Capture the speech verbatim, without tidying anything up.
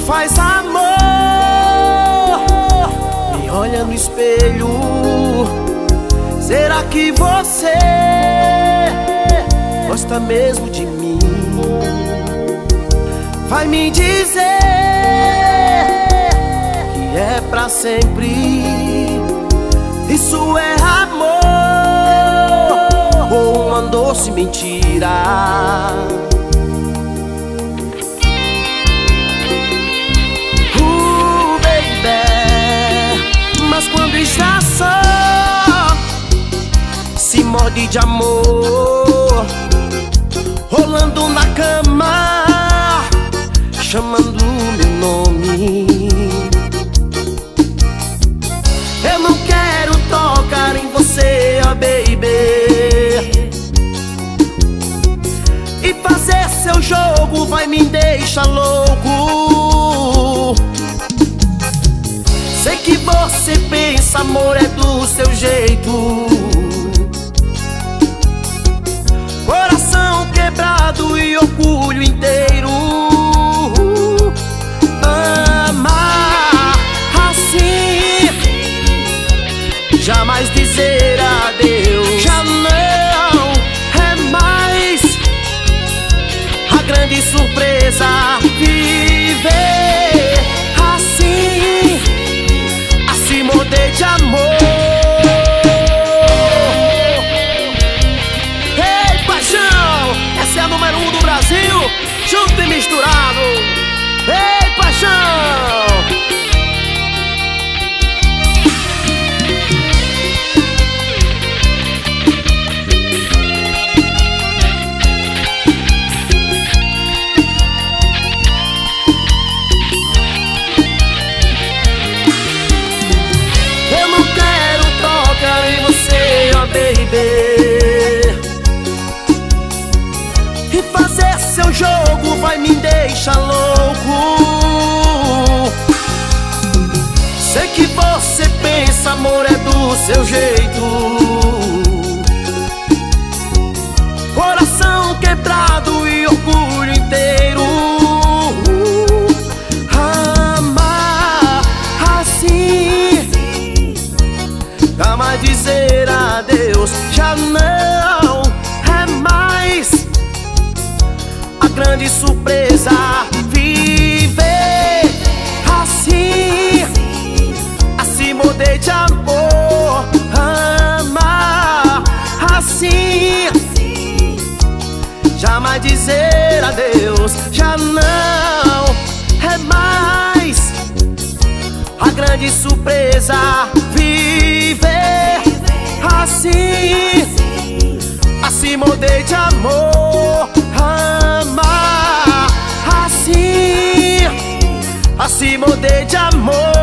faz amor, me olha no espelho. Será que você gosta mesmo de mim? Vai me dizer que é pra sempre. Isso é amor ou uma doce mentira? Uh, baby, mas quando está só, se morde de amor, rolando na cama, chamando meu nome. Eu não quero tocar em você, oh baby, e fazer seu jogo vai me deixar louco. Sei que você pensa, amor é do seu jeito. Coração quebrado e orgulho inteiro. Amar assim, jamais dizer adeus. Já não é mais a grande surpresa. Viver assim, a se morder de amor. Ei, paixão, essa é a número um do Brasil, junto e misturado. Ei, paixão! E fazer seu jogo vai me deixar louco. Sei que você pensa, amor é do seu jeito. Coração quebrado e orgulho inteiro. Amar assim, jamais dizer adeus. Já não é mais a grande surpresa. Viver assim, a se morder de amor. Amar assim, jamais dizer adeus. Já não é mais a grande surpresa. Viver assim, a se morder de amor. Amar assim, a se morder de amor.